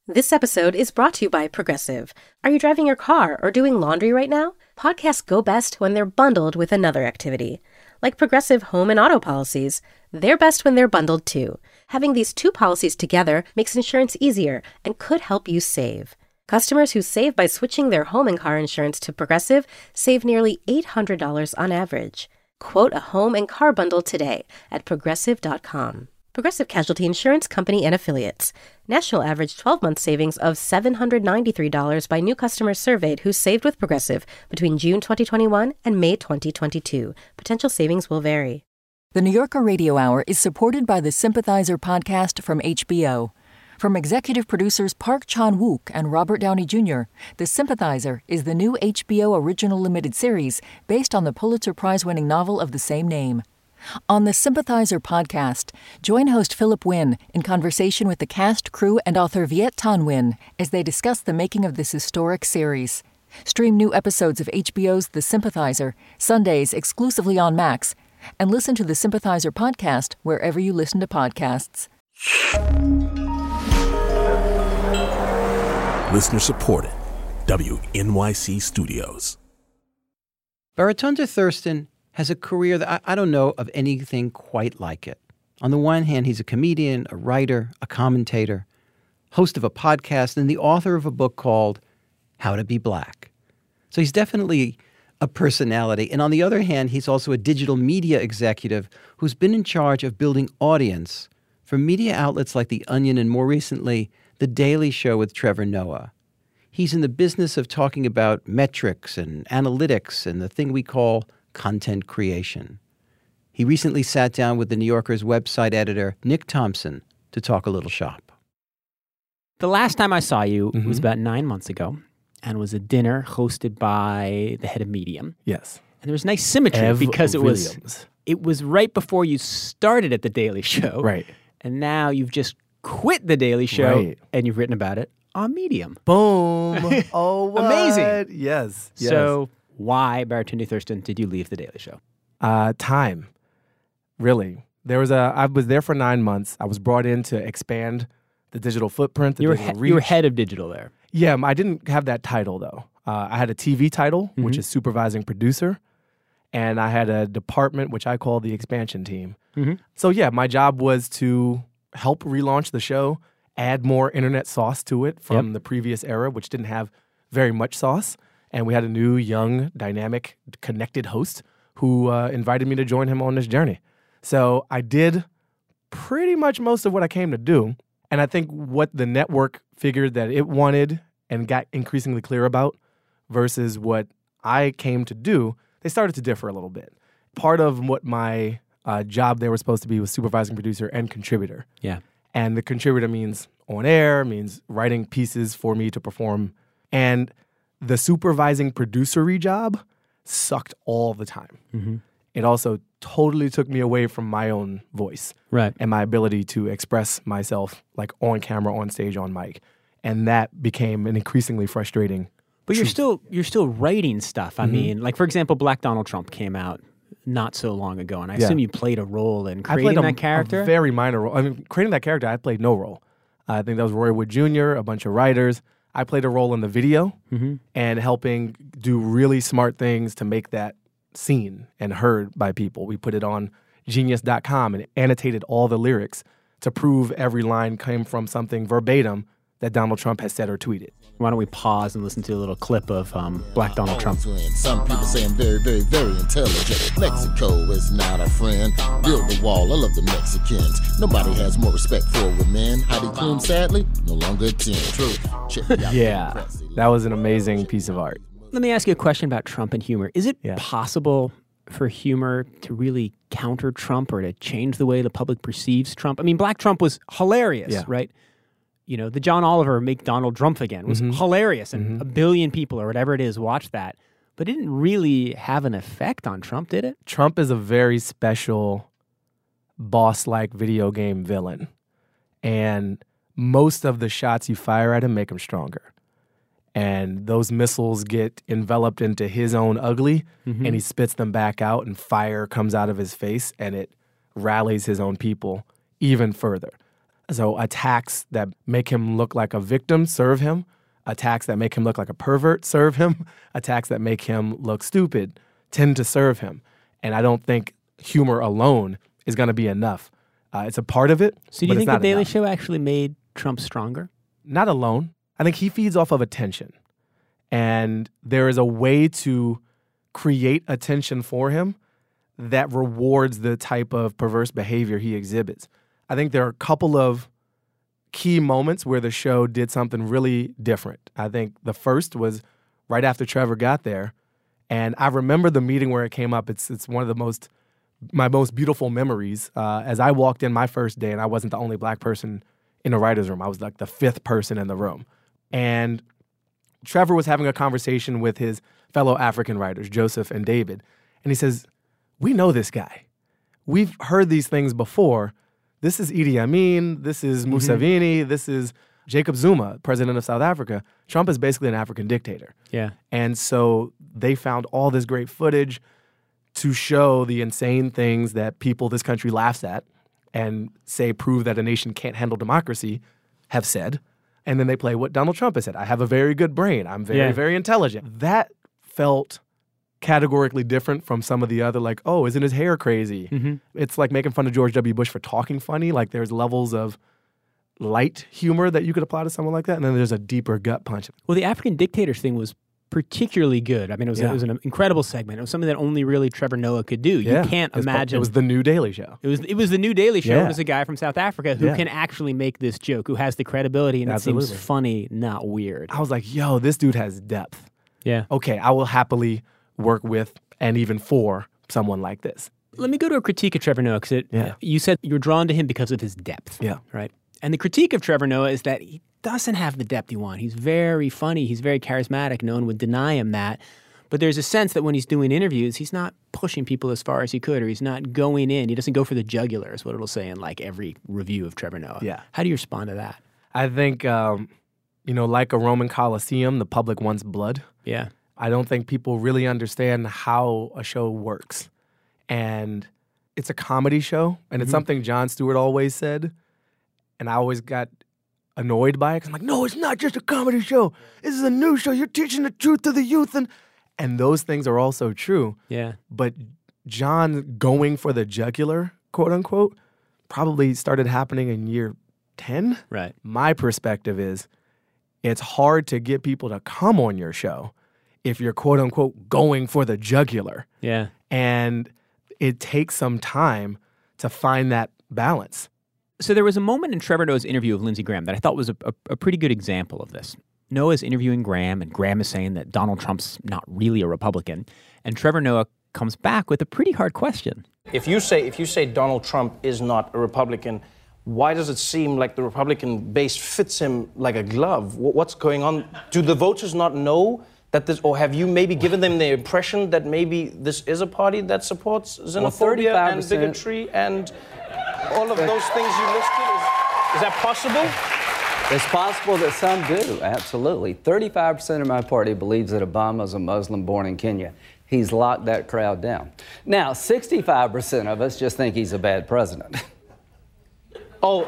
This episode is brought to you by Progressive. Are you driving your car or doing laundry right now? Podcasts go best when they're bundled with another activity. Like Progressive home and auto policies, they're best when they're bundled too. Having these two policies together makes insurance easier and could help you save. Customers who save by switching their home and car insurance to Progressive save nearly $800 on average. Quote a home and car bundle today at Progressive.com. Progressive Casualty Insurance Company and Affiliates. National average 12-month savings of $793 by new customers surveyed who saved with Progressive between June 2021 and May 2022. Potential savings will vary. The New Yorker Radio Hour is supported by the Sympathizer podcast from HBO. From executive producers Park Chan-wook and Robert Downey Jr., The Sympathizer is the new HBO original limited series based on the Pulitzer Prize-winning novel of the same name. On the Sympathizer podcast, join host Philip Wynn in conversation with the cast, crew, and author Viet Thanh Nguyen as they discuss the making of this historic series. Stream new episodes of HBO's The Sympathizer, Sundays exclusively on Max, and listen to the Sympathizer podcast wherever you listen to podcasts. Listener supported. WNYC Studios. Baratunde Thurston has a career that I don't know of anything quite like it. On the one hand, he's a comedian, a writer, a commentator, host of a podcast, and the author of a book called How to Be Black. So he's definitely a personality. And on the other hand, he's also a digital media executive who's been in charge of building audience for media outlets like The Onion and, more recently, The Daily Show with Trevor Noah. He's in the business of talking about metrics and analytics and the thing we call content creation. He recently sat down with the New Yorker's website editor, Nick Thompson, to talk a little shop. The last time I saw you was about 9 months ago, and was a dinner hosted by the head of Medium. Yes. And there was nice symmetry because it was right before you started at The Daily Show. Right. And now you've just quit The Daily Show, and you've written about it on Medium. Boom. Oh, what? Amazing. Yes. So why, Baratunde Thurston, did you leave The Daily Show? Time. Really. I was there for 9 months. I was brought in to expand the digital footprint, the digital reach. You were head of digital there. Yeah, I didn't have that title, though. I had a TV title, which is supervising producer, and I had a department, which I call the expansion team. So, yeah, my job was to help relaunch the show, add more internet sauce to it from the previous era, which didn't have very much sauce. And we had a new, young, dynamic, connected host who invited me to join him on this journey. So I did pretty much most of what I came to do. And I think what the network figured that it wanted and got increasingly clear about versus what I came to do, they started to differ a little bit. Part of what my job there was supposed to be was supervising producer and contributor. Yeah. And the contributor means on air, means writing pieces for me to perform. And the supervising producery job sucked all the time. It also totally took me away from my own voice and my ability to express myself like on camera, on stage, on mic. And that became an increasingly frustrating But you're still writing stuff. I mean, like, for example, Black Donald Trump came out not so long ago, and I assume you played a role in creating that character? A very minor role. I mean, creating that character, I played no role. I think that was Roy Wood Jr., a bunch of writers. I played a role in the video and helping do really smart things to make that seen and heard by people. We put it on Genius.com and annotated all the lyrics to prove every line came from something verbatim that Donald Trump has said or tweeted. Why don't we pause and listen to a little clip of Black Donald Trump? Some people say I'm very, very, very intelligent. Mexico is not a friend. Build the wall. I love the Mexicans. Nobody has more respect for women. Heidi Klum, sadly, no longer attend. True. Yeah, that was an amazing piece of art. Let me ask you a question about Trump and humor. Is it possible for humor to really counter Trump or to change the way the public perceives Trump? I mean, Black Trump was hilarious, right? You know, the John Oliver Make Donald Trump Again was hilarious, and a billion people or whatever it is watched that. But it didn't really have an effect on Trump, did it? Trump is a very special boss-like video game villain. And most of the shots you fire at him make him stronger. And those missiles get enveloped into his own ugly, and he spits them back out, and fire comes out of his face, and it rallies his own people even further. So attacks that make him look like a victim serve him. Attacks that make him look like a pervert serve him. Attacks that make him look stupid tend to serve him. And I don't think humor alone is going to be enough. It's a part of it. So do you think The Daily Show actually made Trump stronger? Not alone. I think he feeds off of attention. And there is a way to create attention for him that rewards the type of perverse behavior he exhibits. I think there are a couple of key moments where the show did something really different. I think the first was right after Trevor got there. And I remember the meeting where it came up. It's one of my most beautiful memories. As I walked in my first day, and I wasn't the only black person in the writer's room. I was like the fifth person in the room. And Trevor was having a conversation with his fellow African writers, Joseph and David. And he says, we know this guy. We've heard these things before. This is Idi Amin. This is Museveni. This is Jacob Zuma, president of South Africa. Trump is basically an African dictator. Yeah. And so they found all this great footage to show the insane things that people this country laughs at and say prove that a nation can't handle democracy have said. And then they play what Donald Trump has said. I have a very good brain. I'm very, very intelligent. That felt categorically different from some of the other, like, oh, isn't his hair crazy? Mm-hmm. It's like making fun of George W. Bush for talking funny. Like there's levels of light humor that you could apply to someone like that. And then there's a deeper gut punch. Well, the African dictators thing was particularly good. I mean, it was an incredible segment. It was something that only really Trevor Noah could do. You can't imagine. It was the new Daily Show. It was the new Daily Show. It was a guy from South Africa who can actually make this joke, who has the credibility, and it seems funny, not weird. I was like, yo, this dude has depth. Yeah. Okay, I will happily work with and even for someone like this. Let me go to a critique of Trevor Noah, because you said you were drawn to him because of his depth. Yeah. Right? And the critique of Trevor Noah is that he doesn't have the depth you want. He's very funny. He's very charismatic. No one would deny him that. But there's a sense that when he's doing interviews, he's not pushing people as far as he could, or he's not going in. He doesn't go for the jugular, is what it'll say in like every review of Trevor Noah. Yeah. How do you respond to that? I think, like a Roman Colosseum, the public wants blood. Yeah. I don't think people really understand how a show works. And it's a comedy show, and it's something Jon Stewart always said. And I always got annoyed by it, because I'm like, no, it's not just a comedy show. This is a news show. You're teaching the truth to the youth. And those things are also true. Yeah. But Jon going for the jugular, quote unquote, probably started happening in year 10. Right. My perspective is it's hard to get people to come on your show if you're, quote unquote, going for the jugular. Yeah. And it takes some time to find that balance. So there was a moment in Trevor Noah's interview of Lindsey Graham that I thought was a pretty good example of this. Noah's interviewing Graham, and Graham is saying that Donald Trump's not really a Republican. And Trevor Noah comes back with a pretty hard question. If you say Donald Trump is not a Republican, why does it seem like the Republican base fits him like a glove? What's going on? Do the voters not know that this, or have you maybe given them the impression that maybe this is a party that supports xenophobia and bigotry and all of those things you listed? Is that possible? It's possible that some do, absolutely. 35% of my party believes that Obama's a Muslim born in Kenya. He's locked that crowd down. Now, 65% of us just think he's a bad president. Oh,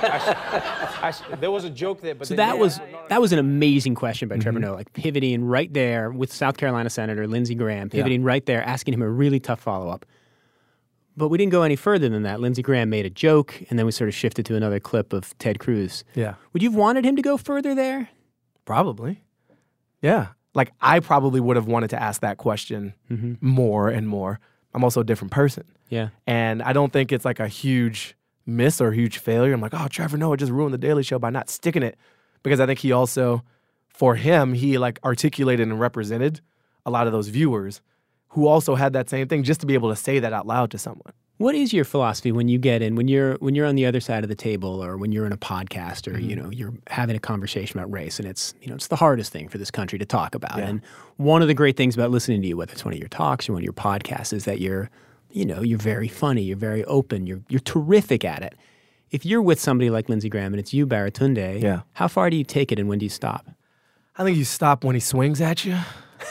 there was a joke there. But so that was an amazing question by Trevor Noah, like pivoting right there with South Carolina Senator Lindsey Graham, pivoting right there, asking him a really tough follow-up. But we didn't go any further than that. Lindsey Graham made a joke, and then we sort of shifted to another clip of Ted Cruz. Yeah. Would you have wanted him to go further there? Probably. Yeah. Like, I probably would have wanted to ask that question more and more. I'm also a different person. Yeah. And I don't think it's like a huge miss or a huge failure. I'm like, oh, Trevor Noah just ruined The Daily Show by not sticking it. Because I think he also, for him, he like articulated and represented a lot of those viewers who also had that same thing, just to be able to say that out loud to someone. What is your philosophy when you get in, when you're on the other side of the table, or when you're in a podcast, or you're having a conversation about race, and it's the hardest thing for this country to talk about. Yeah. And one of the great things about listening to you, whether it's one of your talks or one of your podcasts, is that you're very funny, you're very open, you're terrific at it. If you're with somebody like Lindsey Graham and it's you, Baratunde, how far do you take it, and when do you stop? I think you stop when he swings at you.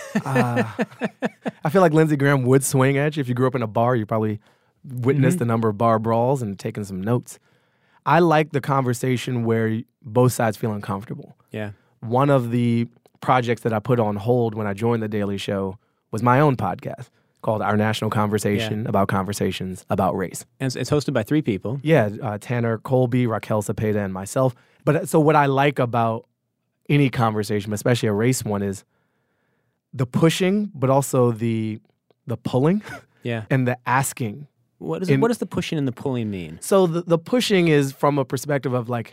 I feel like Lindsey Graham would swing at you. If you grew up in a bar, you probably witnessed a number of bar brawls and taken some notes. I like the conversation where both sides feel uncomfortable. Yeah. One of the projects that I put on hold when I joined The Daily Show was my own podcast called Our National Conversation, about conversations about race. And it's hosted by 3 people. Yeah, Tanner Colby, Raquel Cepeda, and myself. But so what I like about any conversation, especially a race one, is the pushing, but also the pulling and the asking. What does the pushing and the pulling mean? So the pushing is from a perspective of like,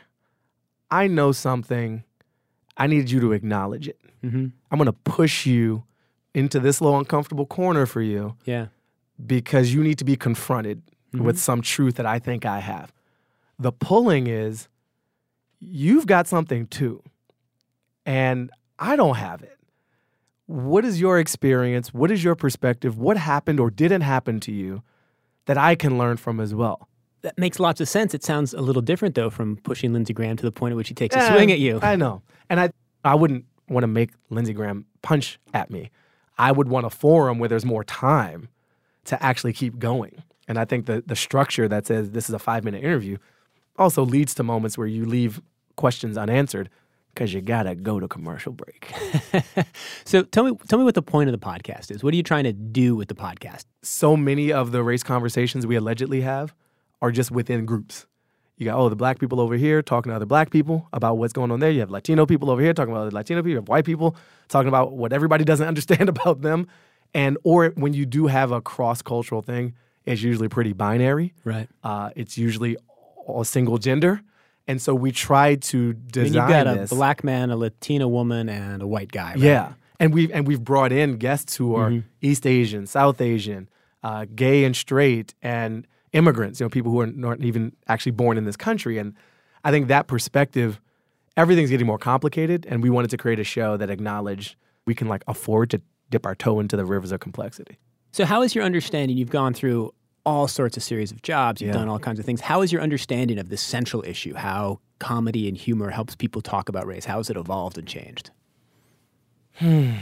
I know something, I need you to acknowledge it. Mm-hmm. I'm going to push you into this little uncomfortable corner for you because you need to be confronted with some truth that I think I have. The pulling is, you've got something too, and I don't have it. What is your experience? What is your perspective? What happened or didn't happen to you that I can learn from as well? That makes lots of sense. It sounds a little different, though, from pushing Lindsey Graham to the point at which he takes a swing at you. I know. And I wouldn't want to make Lindsey Graham punch at me. I would want a forum where there's more time to actually keep going. And I think the structure that says this is a 5-minute interview also leads to moments where you leave questions unanswered because you got to go to commercial break. So tell me what the point of the podcast is. What are you trying to do with the podcast? So many of the race conversations we allegedly have are just within groups. You got, the black people over here talking to other black people about what's going on there. You have Latino people over here talking about other Latino people. You have white people talking about what everybody doesn't understand about them. Or when you do have a cross-cultural thing, it's usually pretty binary. Right. It's usually a single gender. And so we try to design this. You've got a black man, a Latina woman, and a white guy, right? Yeah. And we've brought in guests who are East Asian, South Asian, gay and straight, and immigrants, people who are not even actually born in this country. And I think that perspective, everything's getting more complicated, and we wanted to create a show that acknowledged we can afford to dip our toe into the rivers of complexity. So how is your understanding? You've gone through all sorts of series of jobs. You've done all kinds of things. How is your understanding of this central issue, how comedy and humor helps people talk about race? How has it evolved and changed? It's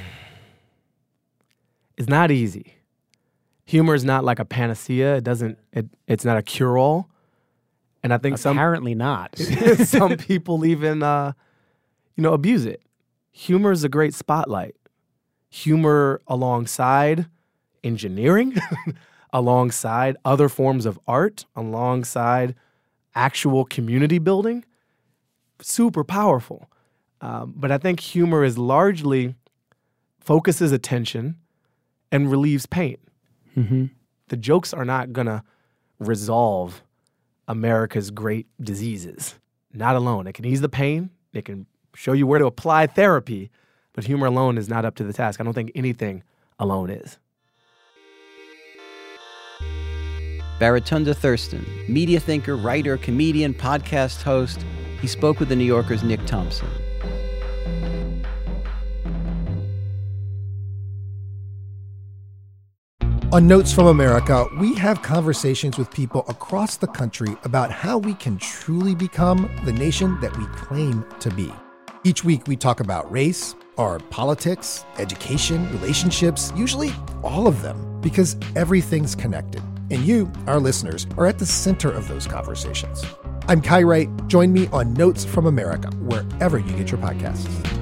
not easy. Humor is not like a panacea. It's not a cure-all. And I think apparently not. Some people even, abuse it. Humor is a great spotlight. Humor alongside engineering, alongside other forms of art, alongside actual community building, super powerful. But I think humor is largely focuses attention and relieves pain. Mm-hmm. The jokes are not going to resolve America's great diseases. Not alone. It can ease the pain. It can show you where to apply therapy. But humor alone is not up to the task. I don't think anything alone is. Baratunde Thurston, media thinker, writer, comedian, podcast host. He spoke with The New Yorker's Nick Thompson. On Notes from America, we have conversations with people across the country about how we can truly become the nation that we claim to be. Each week, we talk about race, our politics, education, relationships, usually all of them, because everything's connected. And you, our listeners, are at the center of those conversations. I'm Kai Wright. Join me on Notes from America, wherever you get your podcasts.